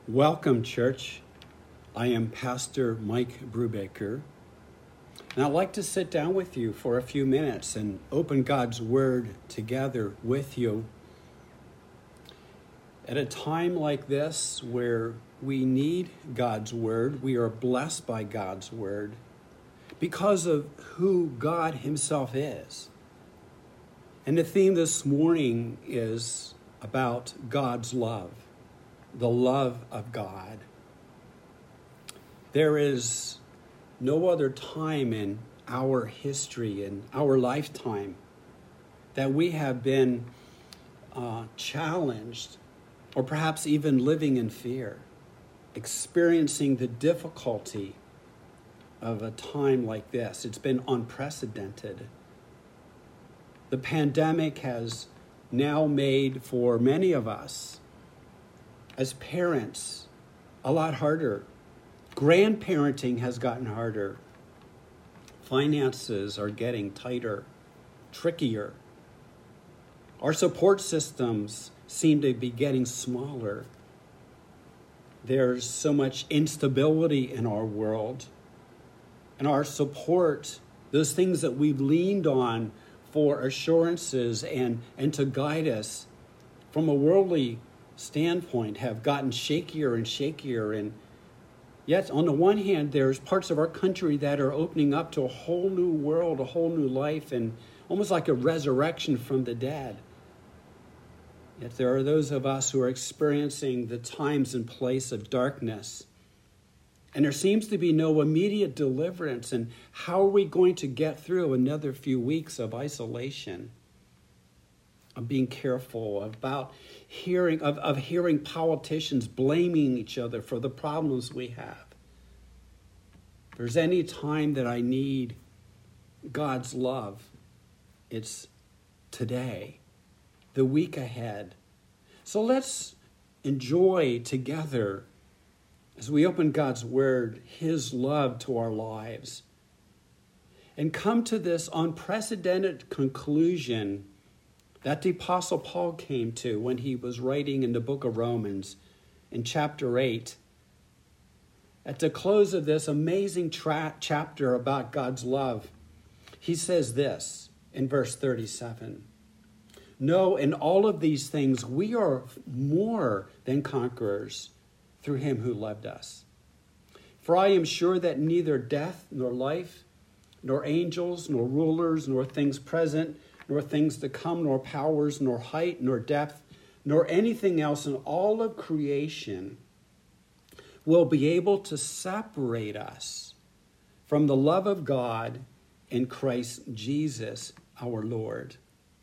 Welcome, church. I am Pastor Mike Brubaker, and I'd like to sit down with you for a few minutes and open God's Word together with you. At a time like this where we need God's Word, we are blessed by God's Word because of who God Himself is. And the theme this morning is about God's love. The love of God. There is no other time in our history, in our lifetime, that we have been challenged, or perhaps even living in fear, experiencing the difficulty of a time like this. It's been unprecedented. The pandemic has now made, for many of us, as parents, a lot harder. Grandparenting has gotten harder. Finances are getting tighter, trickier. Our support systems seem to be getting smaller. There's so much instability in our world. And our support, those things that we've leaned on for assurances and to guide us from a worldly standpoint, have gotten shakier and shakier. And yet, on the one hand, there's parts of our country that are opening up to a whole new world, a whole new life, and almost like a resurrection from the dead. Yet there are those of us who are experiencing the times and place of darkness. And there seems to be no immediate deliverance. And how are we going to get through another few weeks of isolation? Of being careful about hearing politicians blaming each other for the problems we have. If there's any time that I need God's love, it's today, the week ahead. So let's enjoy together, as we open God's Word, His love to our lives, and come to this unprecedented conclusion that the Apostle Paul came to when he was writing in the book of Romans in chapter 8. At the close of this amazing chapter about God's love, he says this in verse 37. No, in all of these things, we are more than conquerors through Him who loved us. For I am sure that neither death, nor life, nor angels, nor rulers, nor things present, nor things to come, nor powers, nor height, nor depth, nor anything else in all of creation will be able to separate us from the love of God in Christ Jesus our Lord.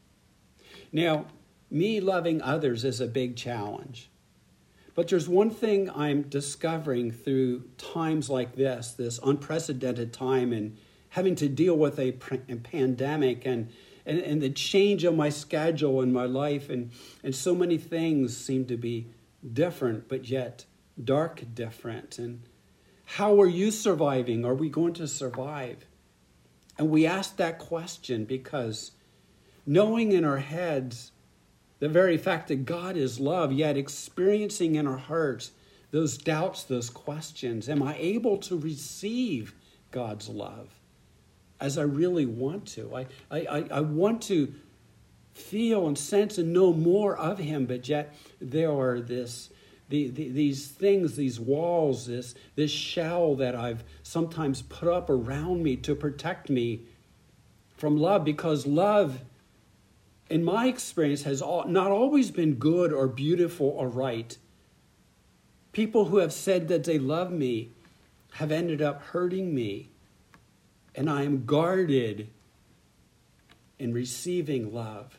Now, me loving others is a big challenge. But there's one thing I'm discovering through times like this unprecedented time, and having to deal with a pandemic and the change of my schedule in my life, and so many things seem to be different, but yet dark different. And how are you surviving? Are we going to survive? And we ask that question because knowing in our heads the very fact that God is love, yet experiencing in our hearts those doubts, those questions, am I able to receive God's love as I really want to? I want to feel and sense and know more of Him, but yet there are these things, these walls, this shell that I've sometimes put up around me to protect me from love, because love, in my experience, has not always been good or beautiful or right. People who have said that they love me have ended up hurting me, and I am guarded in receiving love.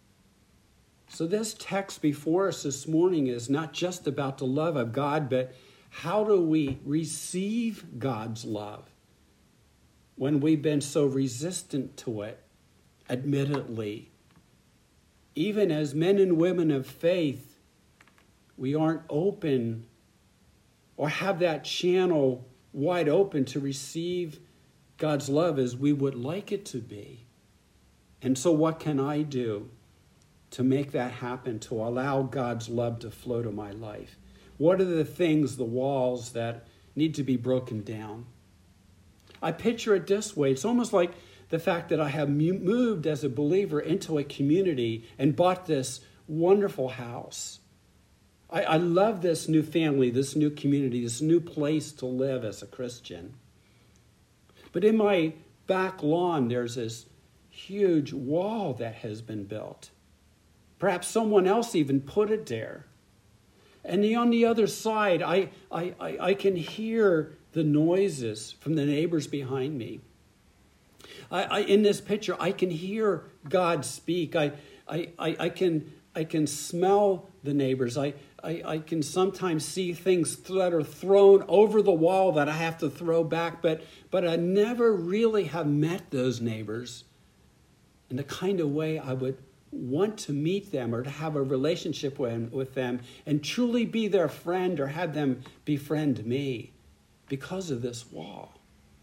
So this text before us this morning is not just about the love of God, but how do we receive God's love when we've been so resistant to it, admittedly. Even as men and women of faith, we aren't open or have that channel wide open to receive God's love as we would like it to be. And so what can I do to make that happen, to allow God's love to flow to my life? What are the things, the walls that need to be broken down? I picture it this way. It's almost like the fact that I have moved as a believer into a community and bought this wonderful house. I love this new family, this new community, this new place to live as a Christian. But in my back lawn, there's this huge wall that has been built. Perhaps someone else even put it there. And on the other side, I can hear the noises from the neighbors behind me. In this picture, I can hear God speak. I can smell the neighbors. I can sometimes see things that are thrown over the wall that I have to throw back, but I never really have met those neighbors in the kind of way I would want to meet them or to have a relationship with them and truly be their friend or have them befriend me because of this wall.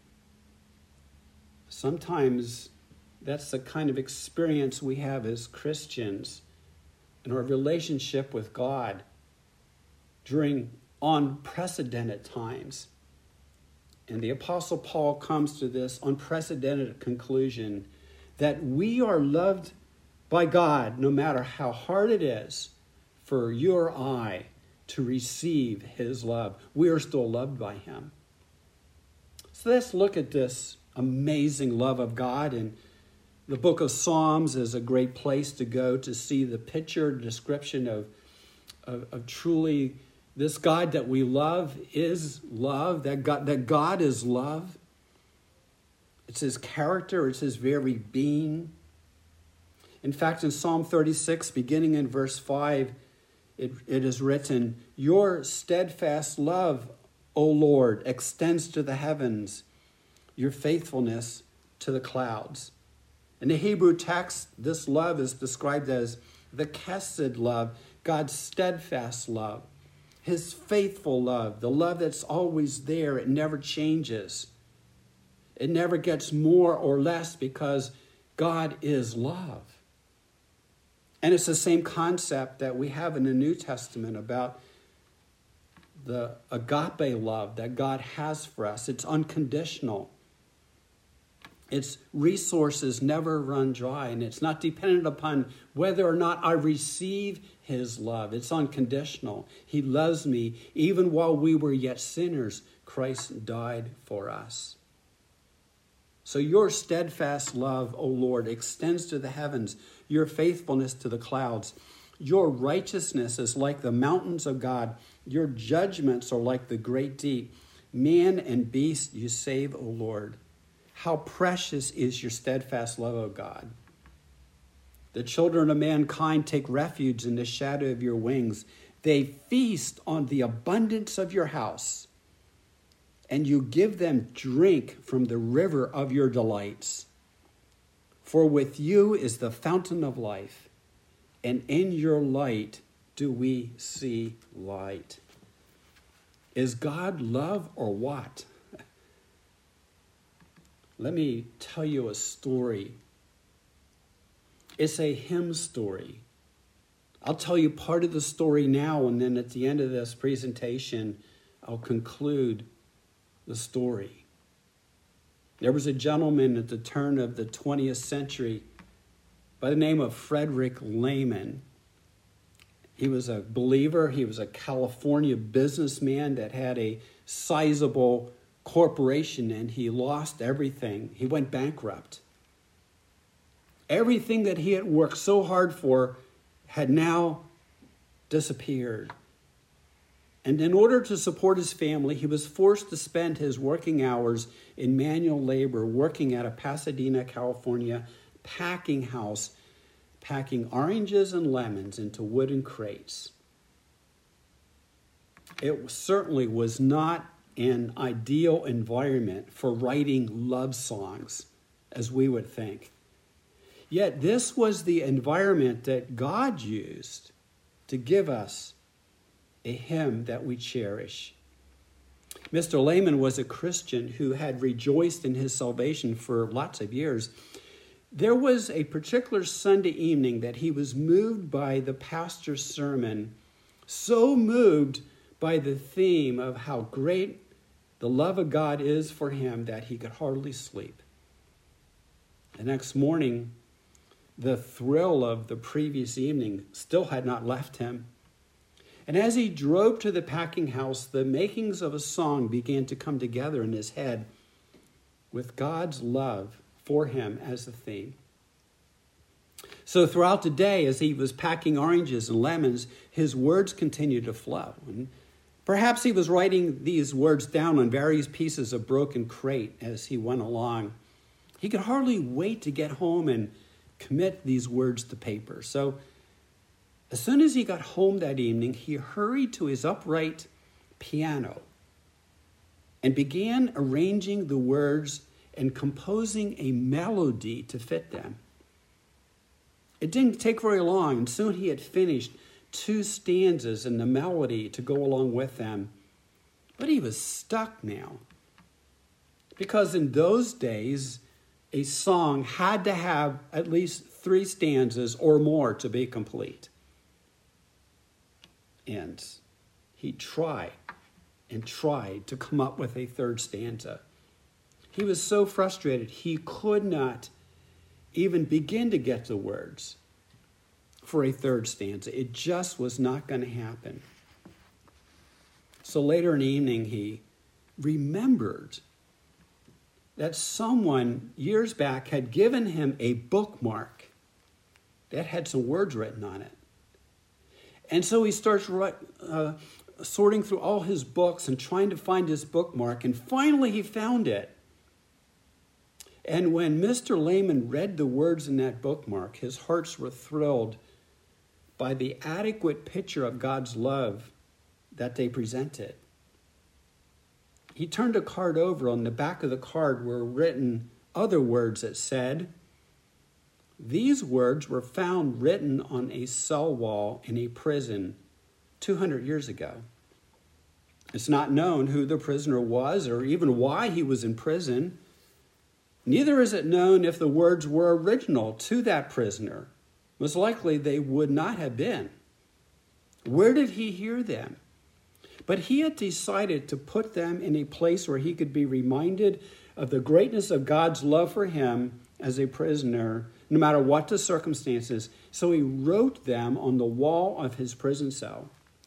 Sometimes that's the kind of experience we have as Christians in our relationship with God during unprecedented times. And the Apostle Paul comes to this unprecedented conclusion that we are loved by God no matter how hard it is for you or I to receive his love. We are still loved by him. So let's look at this amazing love of God. And the book of Psalms is a great place to go to see the picture, description of truly this God that we love is love, that God is love. It's his character, it's his very being. In fact, in Psalm 36, beginning in verse 5, it is written, "Your steadfast love, O Lord, extends to the heavens, your faithfulness to the clouds." In the Hebrew text, this love is described as the chesed love, God's steadfast love, his faithful love, the love that's always there. It never changes. It never gets more or less because God is love. And it's the same concept that we have in the New Testament about the agape love that God has for us. It's unconditional. Its resources never run dry, and it's not dependent upon whether or not I receive his love. It's unconditional. He loves me. Even while we were yet sinners, Christ died for us. So your steadfast love, O Lord, extends to the heavens, your faithfulness to the clouds. Your righteousness is like the mountains of God. Your judgments are like the great deep. Man and beast you save, O Lord. How precious is your steadfast love, O God. The children of mankind take refuge in the shadow of your wings. They feast on the abundance of your house, and you give them drink from the river of your delights. For with you is the fountain of life, and in your light do we see light. Is God love or what? Let me tell you a story. It's a hymn story. I'll tell you part of the story now, and then at the end of this presentation, I'll conclude the story. There was a gentleman at the turn of the 20th century by the name of Frederick Lehman. He was a believer. He was a California businessman that had a sizable corporation, and he lost everything. He went bankrupt. Everything that he had worked so hard for had now disappeared. And in order to support his family, he was forced to spend his working hours in manual labor, working at a Pasadena, California packing house, packing oranges and lemons into wooden crates. It certainly was not an ideal environment for writing love songs, as we would think. Yet this was the environment that God used to give us a hymn that we cherish. Mr. Lehman was a Christian who had rejoiced in his salvation for lots of years. There was a particular Sunday evening that he was moved by the pastor's sermon, so moved by the theme of how great the love of God is for him that he could hardly sleep. The next morning, the thrill of the previous evening still had not left him. And as he drove to the packing house, the makings of a song began to come together in his head with God's love for him as the theme. So throughout the day, as he was packing oranges and lemons, his words continued to flow. And perhaps he was writing these words down on various pieces of broken crate as he went along. He could hardly wait to get home and commit these words to paper. So as soon as he got home that evening, he hurried to his upright piano and began arranging the words and composing a melody to fit them. It didn't take very long, and soon he had finished 2 stanzas and the melody to go along with them. But he was stuck now, because in those days, a song had to have at least 3 stanzas or more to be complete. And he tried and tried to come up with a 3rd stanza. He was so frustrated, he could not even begin to get the words for a 3rd stanza. It just was not going to happen. So later in the evening, he remembered that someone years back had given him a bookmark that had some words written on it. And so he starts sorting through all his books and trying to find his bookmark, and finally he found it. And when Mr. Lehman read the words in that bookmark, his hearts were thrilled by the adequate picture of God's love that they presented. He turned a card over. On the back of the card were written other words that said, "These words were found written on a cell wall in a prison 200 years ago. It's not known who the prisoner was or even why he was in prison. Neither is it known if the words were original to that prisoner. Most likely they would not have been. Where did he hear them? But he had decided to put them in a place where he could be reminded of the greatness of God's love for him as a prisoner, no matter what the circumstances. So he wrote them on the wall of his prison cell.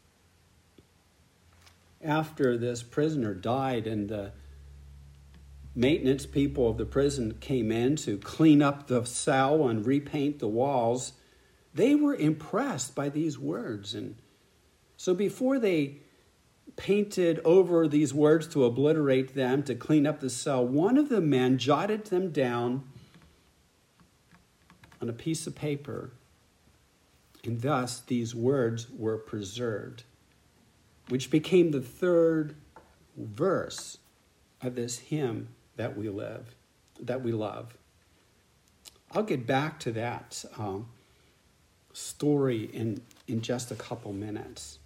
After this prisoner died and the maintenance people of the prison came in to clean up the cell and repaint the walls, they were impressed by these words. And so before they painted over these words to obliterate them, to clean up the cell, one of the men jotted them down on a piece of paper, and thus these words were preserved, which became the 3rd verse of this hymn that we love. I'll get back to that story in just a couple minutes.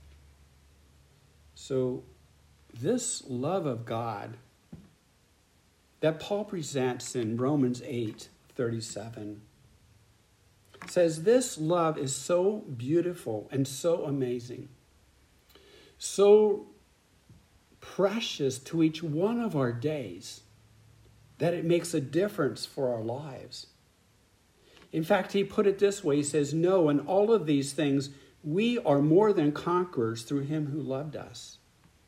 So this love of God that Paul presents in Romans 8:37 says this love is so beautiful and so amazing, so precious to each one of our days, that it makes a difference for our lives. In fact, he put it this way. He says, "No, in all of these things, we are more than conquerors through him who loved us."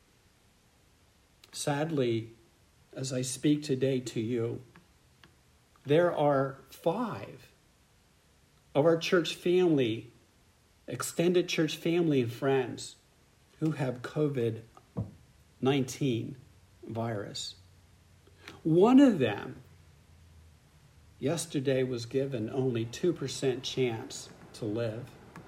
Sadly, as I speak today to you, there are 5 of our church family, extended church family and friends, who have COVID-19 virus. One of them yesterday was given only 2% chance to live.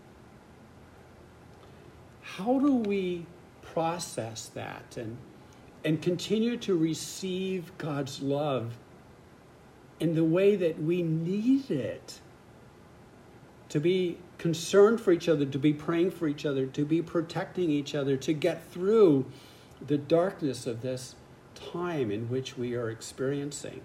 How do we process that and continue to receive God's love in the way that we need it? To be concerned for each other, to be praying for each other, to be protecting each other, to get through the darkness of this time in which we are experiencing.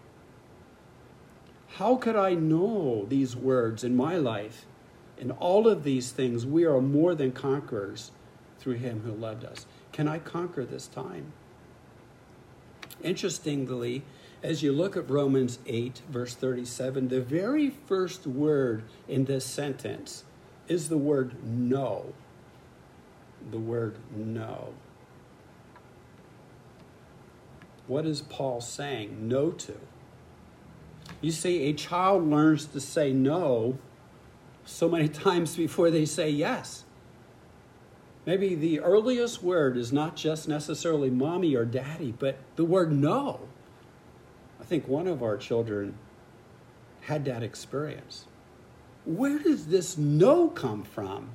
How could I know these words in my life? In all of these things, we are more than conquerors through him who loved us. Can I conquer this time? Interestingly, as you look at Romans 8, verse 37, the very first word in this sentence is the word no. The word no. What is Paul saying no to? You see, a child learns to say no so many times before they say yes. Maybe the earliest word is not just necessarily mommy or daddy, but the word no. I think one of our children had that experience. Where does this no come from?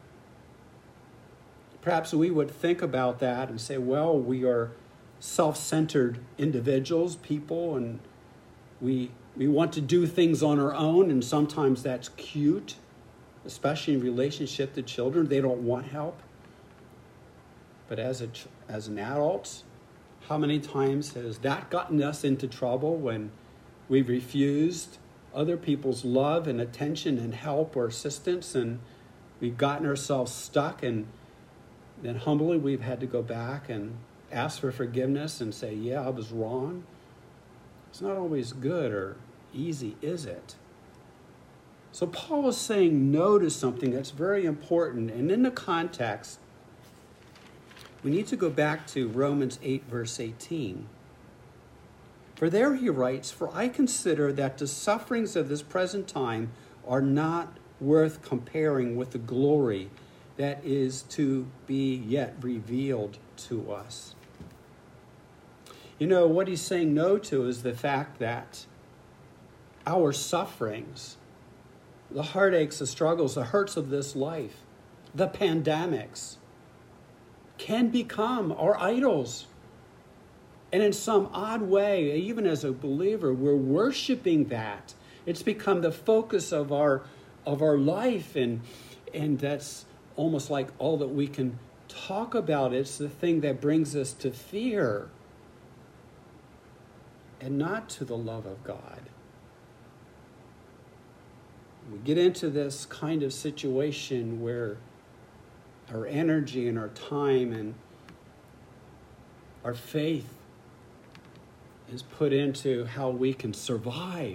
Perhaps we would think about that and say, well, we are self-centered individuals, people, and we want to do things on our own, and sometimes that's cute, especially in relationship to children. They don't want help. But as an adult, how many times has that gotten us into trouble when we've refused other people's love and attention and help or assistance, and we've gotten ourselves stuck, and then humbly we've had to go back and ask for forgiveness and say, yeah, I was wrong. It's not always good or easy, is it? So Paul is saying no to something that's very important. And in the context, we need to go back to Romans 8, verse 18. For there he writes, for I consider that the sufferings of this present time are not worth comparing with the glory that is to be yet revealed to us. You know, what he's saying no to is the fact that our sufferings, the heartaches, the struggles, the hurts of this life, the pandemics, can become our idols. And in some odd way, even as a believer, we're worshiping that. It's become the focus of our life, and that's almost like all that we can talk about. It's the thing that brings us to fear and not to the love of God. We get into this kind of situation where our energy and our time and our faith is put into how we can survive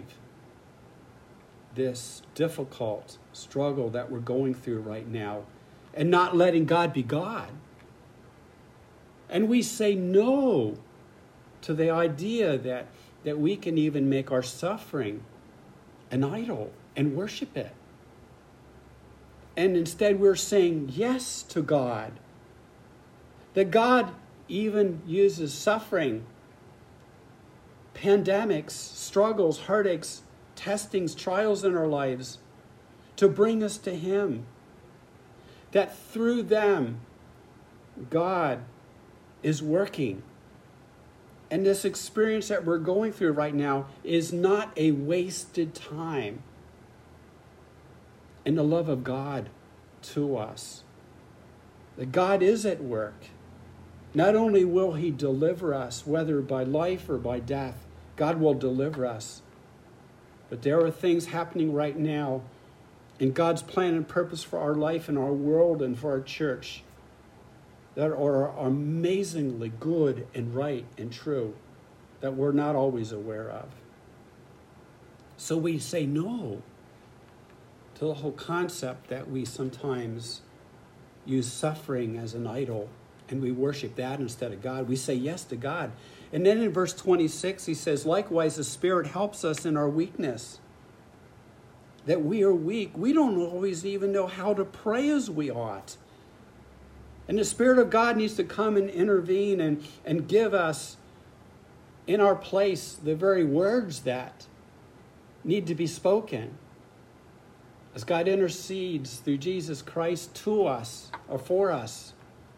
this difficult struggle that we're going through right now, and not letting God be God. And we say no to the idea that we can even make our suffering an idol and worship it. And instead we're saying yes to God. That God even uses suffering, pandemics, struggles, heartaches, testings, trials in our lives to bring us to Him. That through them, God is working. And this experience that we're going through right now is not a wasted time. And the love of God to us. That God is at work. Not only will He deliver us, whether by life or by death, God will deliver us. But there are things happening right now in God's plan and purpose for our life and our world and for our church that are amazingly good and right and true that we're not always aware of. So we say no to the whole concept that we sometimes use suffering as an idol and we worship that instead of God. We say yes to God. And then in verse 26, he says, likewise, the Spirit helps us in our weakness. That we are weak. We don't always even know how to pray as we ought. And the Spirit of God needs to come and intervene and give us in our place the very words that need to be spoken. As God intercedes through Jesus Christ to us or for us.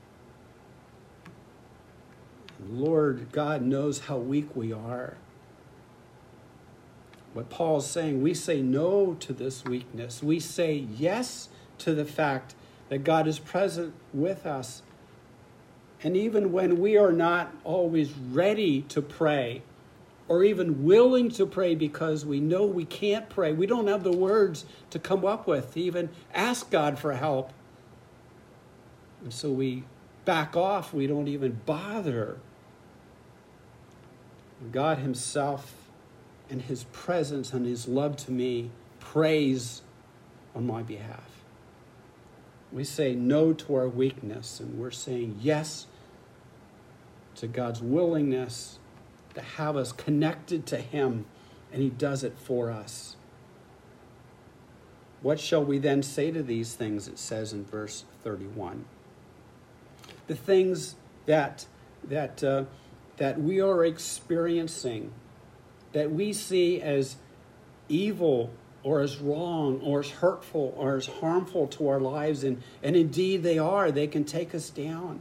Lord God knows how weak we are. What Paul's saying, we say no to this weakness. We say yes to the fact that God is present with us. And even when we are not always ready to pray, or even willing to pray because we know we can't pray, we don't have the words to come up with to even ask God for help. And so we back off. We don't even bother. God himself and his presence and his love to me prays on my behalf. We say no to our weakness, and we're saying yes to God's willingness to have us connected to him, and he does it for us. What shall we then say to these things, it says in verse 31. The things that we are experiencing, that we see as evil or as wrong or as hurtful or as harmful to our lives, and indeed they are. They can take us down.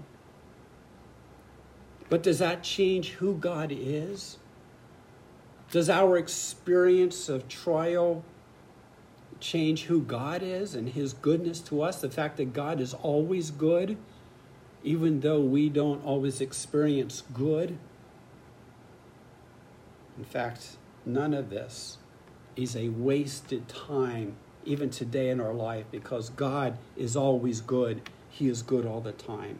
But does that change who God is? Does our experience of trial change who God is and his goodness to us? The fact that God is always good, even though we don't always experience good? In fact, none of this is a wasted time, even today in our life, because God is always good. He is good all the time.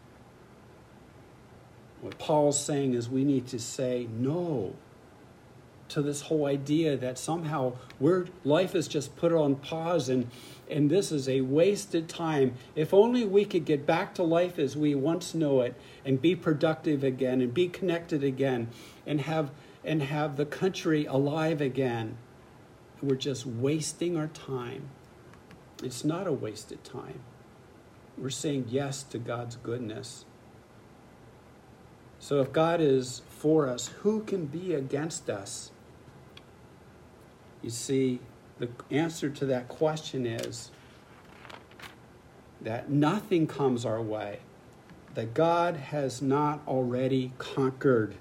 What Paul's saying is we need to say no to this whole idea that somehow life is just put on pause and this is a wasted time. If only we could get back to life as we once know it and be productive again and be connected again and have the country alive again. We're just wasting our time. It's not a wasted time. We're saying yes to God's goodness. So if God is for us, who can be against us? You see, the answer to that question is that nothing comes our way that God has not already conquered.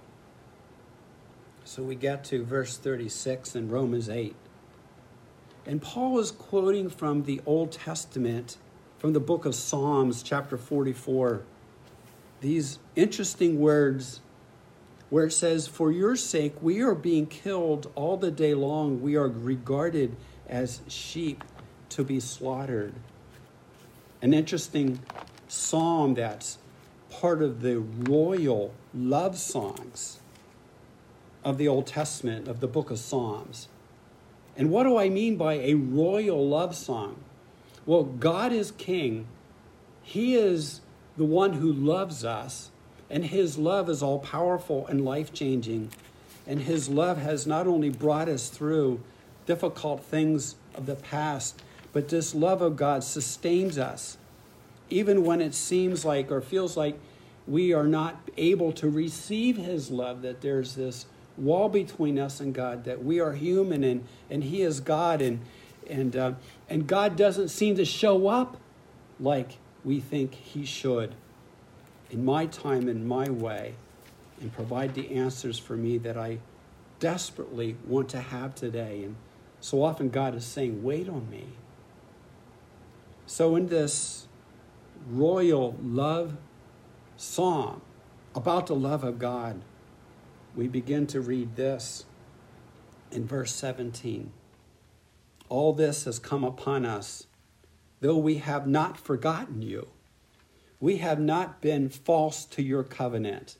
So we get to verse 36 in Romans 8. And Paul is quoting from the Old Testament, from the book of Psalms, chapter 44. These interesting words where it says, "For your sake we are being killed all the day long. We are regarded as sheep to be slaughtered." An interesting psalm that's part of the royal love songs of the Old Testament, of the book of Psalms. And what do I mean by a royal love song? Well, God is king. He is the one who loves us, and his love is all powerful and life-changing. And his love has not only brought us through difficult things of the past, but this love of God sustains us, even when it seems like or feels like we are not able to receive his love, that there's this wall between us and God, that we are human and he is God, and God doesn't seem to show up like we think he should in my time, in my way, and provide the answers for me that I desperately want to have today. And so often God is saying, wait on me. So in this royal love psalm about the love of God, we begin to read this in verse 17. All this has come upon us, though we have not forgotten you. We have not been false to your covenant.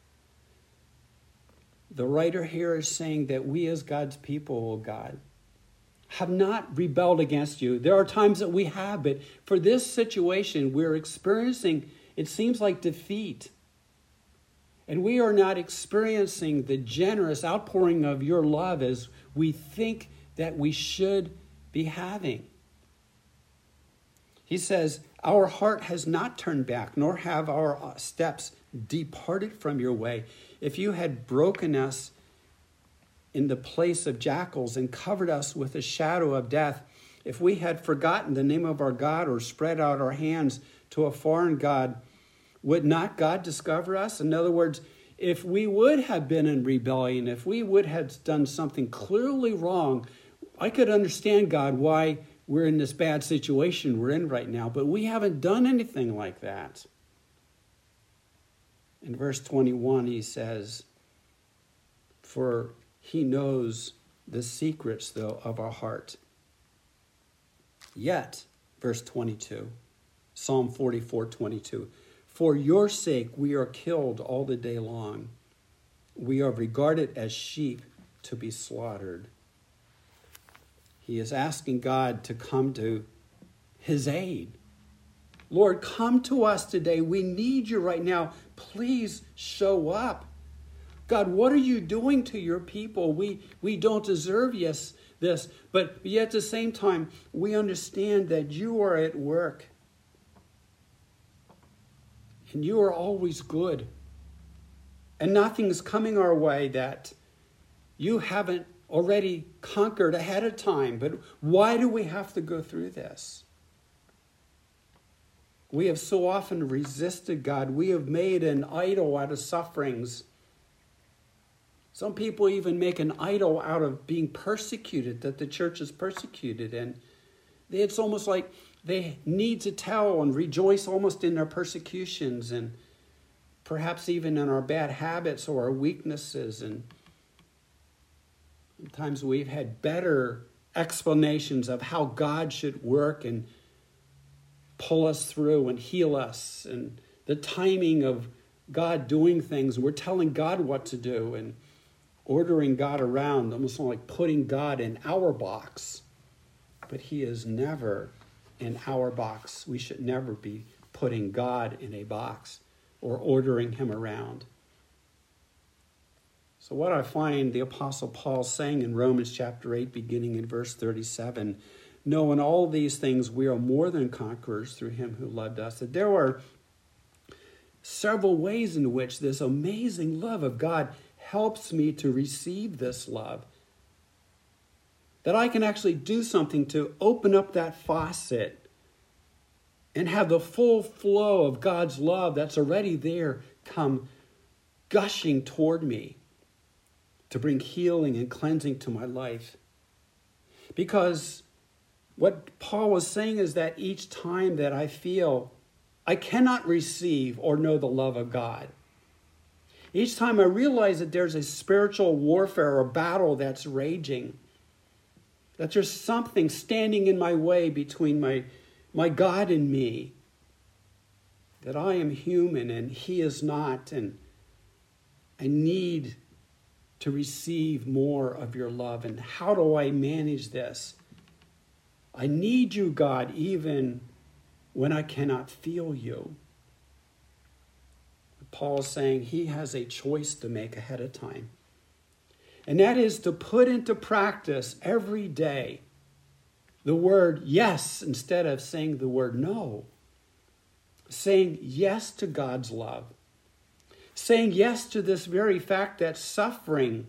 The writer here is saying that we as God's people, O God, have not rebelled against you. There are times that we have, but for this situation, we're experiencing, it seems like defeat. And we are not experiencing the generous outpouring of your love as we think that we should be having. He says, our heart has not turned back, nor have our steps departed from your way. If you had broken us in the place of jackals and covered us with a shadow of death, if we had forgotten the name of our God or spread out our hands to a foreign God, would not God discover us? In other words, if we would have been in rebellion, if we would have done something clearly wrong, I could understand, God, why we're in this bad situation we're in right now, but we haven't done anything like that. In verse 21, he says, for he knows the secrets, though, of our heart. Yet, verse 22, Psalm 44:22, For your sake we are killed all the day long. We are regarded as sheep to be slaughtered. He is asking God to come to his aid. Lord, come to us today. We need you right now. Please show up. God, what are you doing to your people? We don't deserve this, but yet at the same time, we understand that you are at work. And you are always good. And nothing's coming our way that you haven't already conquered ahead of time. But why do we have to go through this? We have so often resisted God. We have made an idol out of sufferings. Some people even make an idol out of being persecuted, that the church is persecuted. And it's almost like they need to tell and rejoice almost in their persecutions and perhaps even in our bad habits or our weaknesses. And sometimes we've had better explanations of how God should work and pull us through and heal us, and the timing of God doing things. We're telling God what to do and ordering God around, almost like putting God in our box. But he is never in our box. We should never be putting God in a box or ordering him around. So what I find the Apostle Paul saying in Romans chapter 8, beginning in verse 37, "No, in all these things we are more than conquerors through him who loved us." That there are several ways in which this amazing love of God helps me to receive this love. That I can actually do something to open up that faucet and have the full flow of God's love that's already there come gushing toward me to bring healing and cleansing to my life. Because what Paul was saying is that each time that I feel I cannot receive or know the love of God, each time I realize that there's a spiritual warfare or battle that's raging, that there's something standing in my way between my God and me, that I am human and he is not, and I need to receive more of your love. And how do I manage this? I need you, God, even when I cannot feel you. Paul is saying he has a choice to make ahead of time. And that is to put into practice every day the word yes instead of saying the word no. Saying yes to God's love. Saying yes to this very fact that suffering,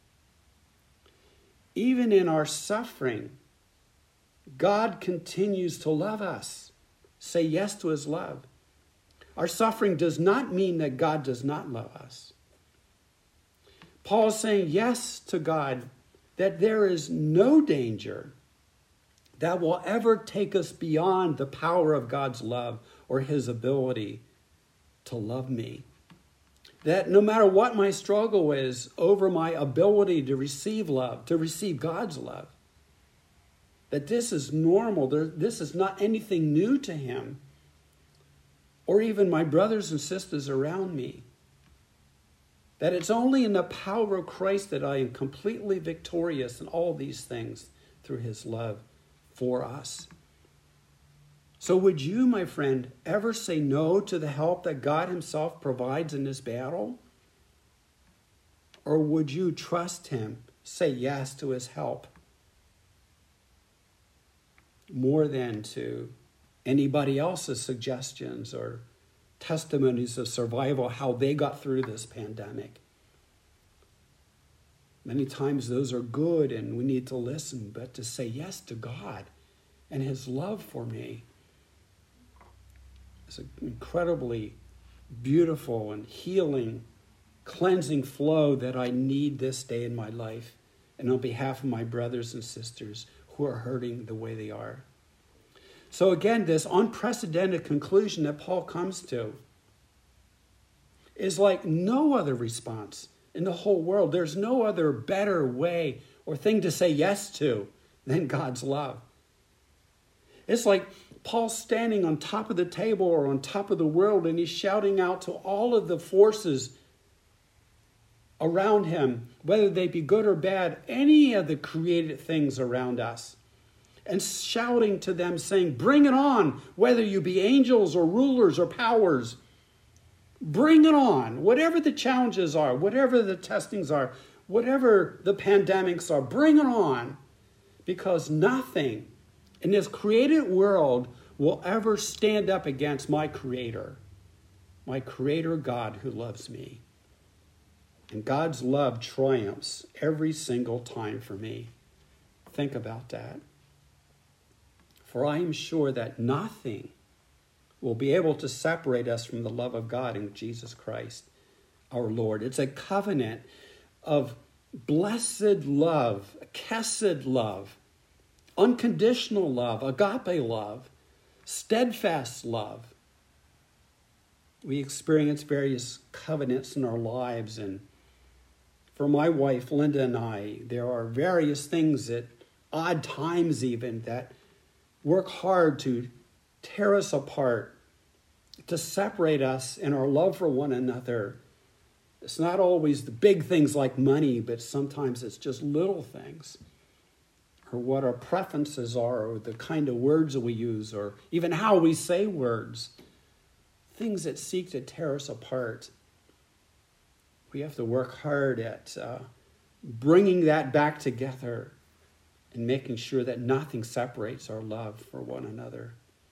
even in our suffering, God continues to love us. Say yes to his love. Our suffering does not mean that God does not love us. Paul is saying yes to God, that there is no danger that will ever take us beyond the power of God's love or his ability to love me. That no matter what my struggle is over my ability to receive love, to receive God's love, that this is normal. This is not anything new to him or even my brothers and sisters around me. That it's only in the power of Christ that I am completely victorious in all these things through his love for us. So would you, my friend, ever say no to the help that God himself provides in this battle? Or would you trust him, say yes to his help, more than to anybody else's suggestions or testimonies of survival, how they got through this pandemic? Many times those are good and we need to listen, but to say yes to God and his love for me is an incredibly beautiful and healing, cleansing flow that I need this day in my life, and on behalf of my brothers and sisters who are hurting the way they are. So again, this unprecedented conclusion that Paul comes to is like no other response in the whole world. There's no other better way or thing to say yes to than God's love. It's like Paul's standing on top of the table or on top of the world, and he's shouting out to all of the forces around him, whether they be good or bad, any of the created things around us, and shouting to them, saying, bring it on, whether you be angels or rulers or powers. Bring it on. Whatever the challenges are, whatever the testings are, whatever the pandemics are, bring it on. Because nothing in this created world will ever stand up against my Creator God who loves me. And God's love triumphs every single time for me. Think about that. For I am sure that nothing will be able to separate us from the love of God in Jesus Christ, our Lord. It's a covenant of blessed love, chesed love, unconditional love, agape love, steadfast love. We experience various covenants in our lives, and for my wife, Linda, and I, there are various things at odd times even that work hard to tear us apart, to separate us in our love for one another. It's not always the big things like money, but sometimes it's just little things, or what our preferences are, or the kind of words that we use, or even how we say words. Things that seek to tear us apart. We have to work hard at bringing that back together and making sure that nothing separates our love for one another.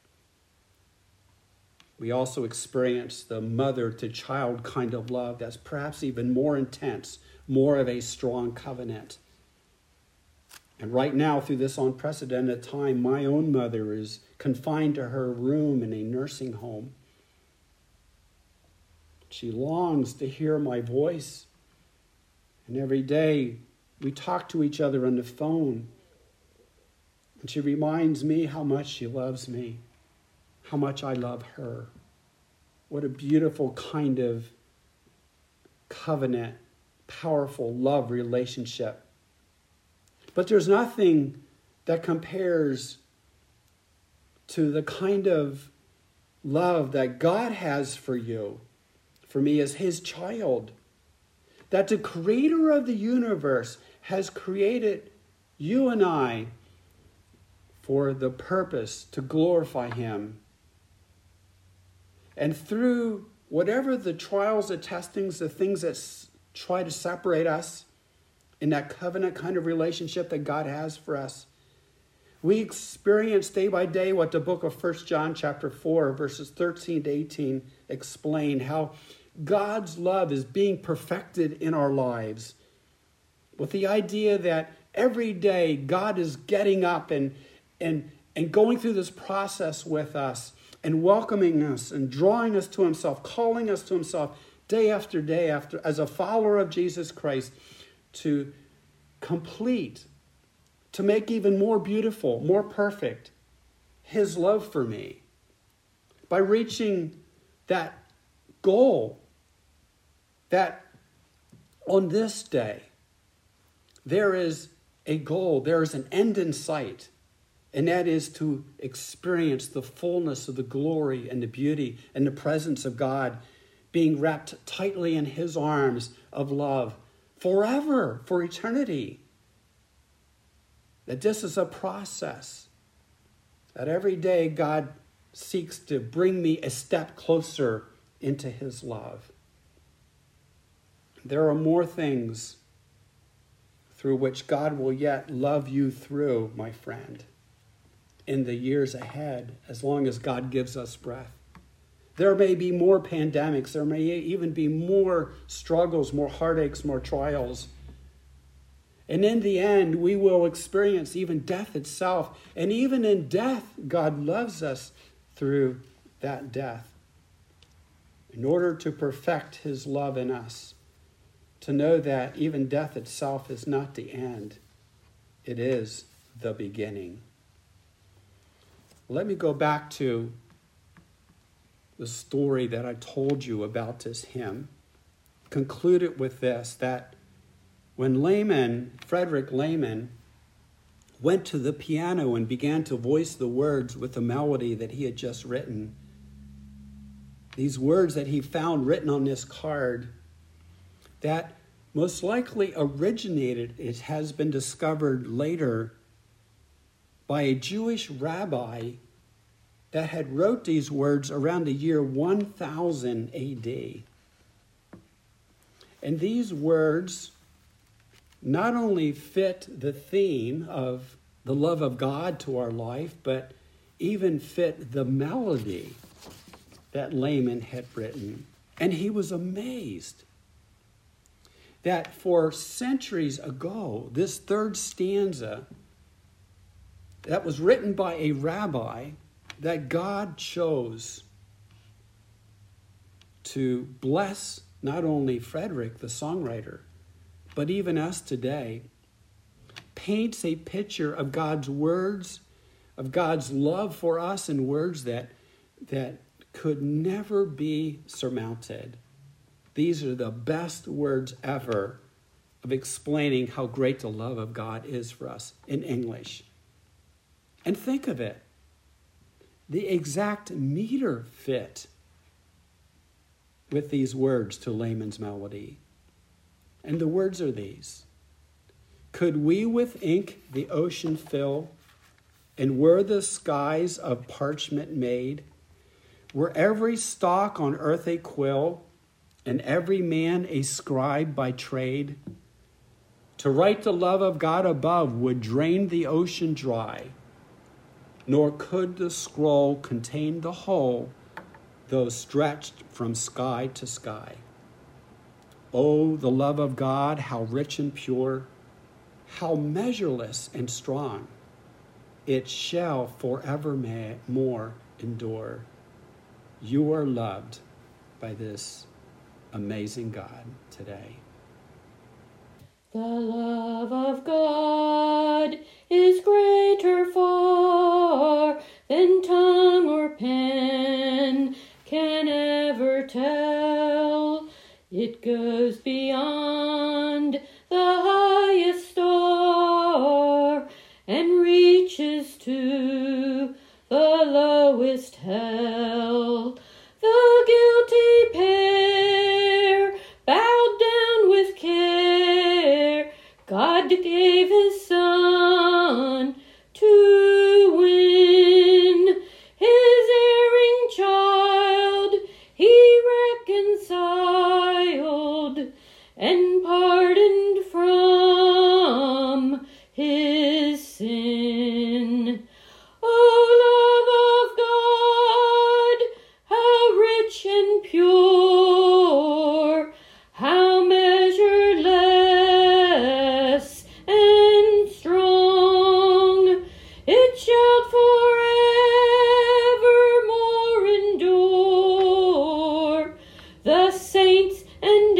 We also experience the mother-to-child kind of love that's perhaps even more intense, more of a strong covenant. And right now, through this unprecedented time, my own mother is confined to her room in a nursing home. She longs to hear my voice. And every day we talk to each other on the phone. And she reminds me how much she loves me, how much I love her. What a beautiful kind of covenant, powerful love relationship. But there's nothing that compares to the kind of love that God has for you, for me as his child. That the creator of the universe has created you and I for the purpose to glorify him. And through whatever the trials, the testings, the things that try to separate us in that covenant kind of relationship that God has for us, we experience day by day what the book of 1 John chapter 4, verses 13 to 18 explain, how God's love is being perfected in our lives, with the idea that every day God is getting up and going through this process with us and welcoming us and drawing us to himself, calling us to himself day after day as a follower of Jesus Christ, to complete, to make even more beautiful, more perfect his love for me by reaching that goal that on this day there is a goal, there is an end in sight, and that is to experience the fullness of the glory and the beauty and the presence of God, being wrapped tightly in his arms of love forever, for eternity. That this is a process, that every day God seeks to bring me a step closer into his love. There are more things through which God will yet love you through, my friend, in the years ahead, as long as God gives us breath. There may be more pandemics. There may even be more struggles, more heartaches, more trials. And in the end, we will experience even death itself. And even in death, God loves us through that death, in order to perfect his love in us, to know that even death itself is not the end. It is the beginning. Let me go back to the story that I told you about this hymn. Conclude it with this, that when Frederick Lehman, went to the piano and began to voice the words with the melody that he had just written. These words that he found written on this card that most likely originated, it has been discovered later, by a Jewish rabbi that had wrote these words around the year 1000 AD. And these words not only fit the theme of the love of God to our life, but even fit the melody that Layman had written. And he was amazed that for centuries ago, this third stanza that was written by a rabbi that God chose to bless not only Frederick, the songwriter, but even us today, paints a picture of God's words, of God's love for us in words that could never be surmounted. These are the best words ever of explaining how great the love of God is for us in English. And think of it. The exact meter fit with these words to Layman's melody. And the words are these. Could we with ink the ocean fill, and were the skies of parchment made, were every stalk on earth a quill, and every man a scribe by trade, to write the love of God above would drain the ocean dry, nor could the scroll contain the whole, though stretched from sky to sky. Oh, the love of God, how rich and pure, how measureless and strong. It shall forevermore endure. You are loved by this amazing God today. The love of God is greater far than tongue or pen can ever tell. It goes beyond the highest star and reaches to the lowest hell. The guilty pair bowed down with care. God gave his Son to win his erring child. He reconciled and pardoned from his sin. Oh, love of God, how rich and pure, how measureless and strong, it shall forevermore endure. The saints and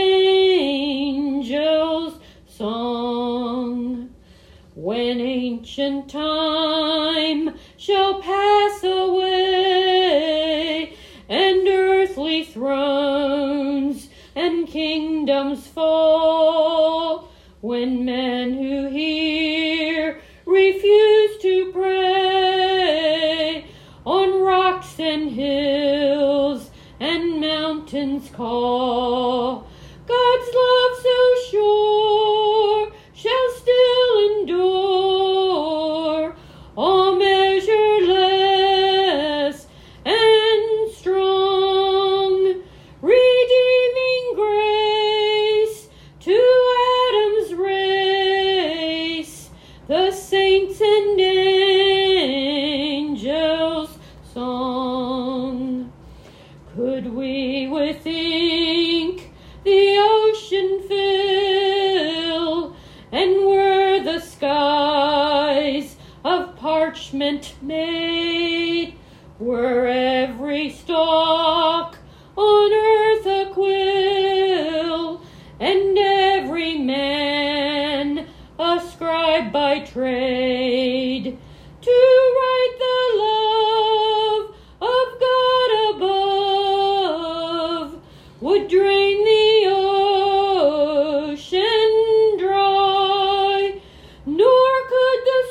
angels' song. When ancient time shall pass away, and earthly thrones and kingdoms fall, when men who hear refuse to pray, on rocks and hills and mountains call, God's love so sure shall still endure, all measureless and strong, redeeming grace to Adam's race, the saints and angels' song. Could we with ink the ocean fill, and were the skies of parchment made, were every stalk on earth a quill, and every man a scribe by trade, to write the love of God above, would drain the ocean dry, nor could the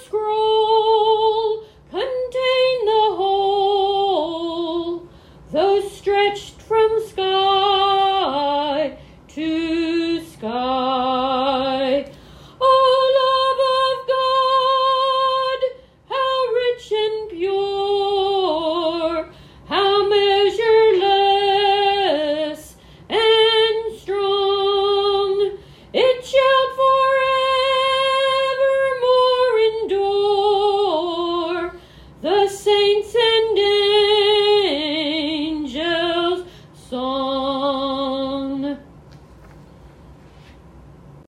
saints